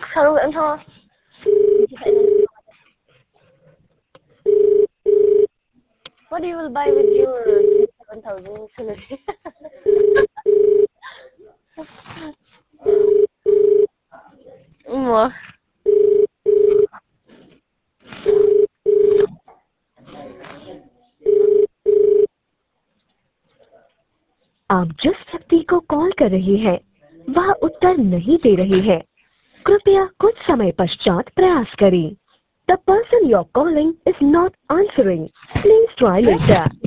Sao vậy anh Tho? What you will buy with your 7,000 salary? Wow. आप जिस व्यक्ति को कॉल कर रही हैं वह उत्तर नहीं दे रही है। कृपया कुछ समय पश्चात प्रयास करें। The person you're calling is not answering. Please try later.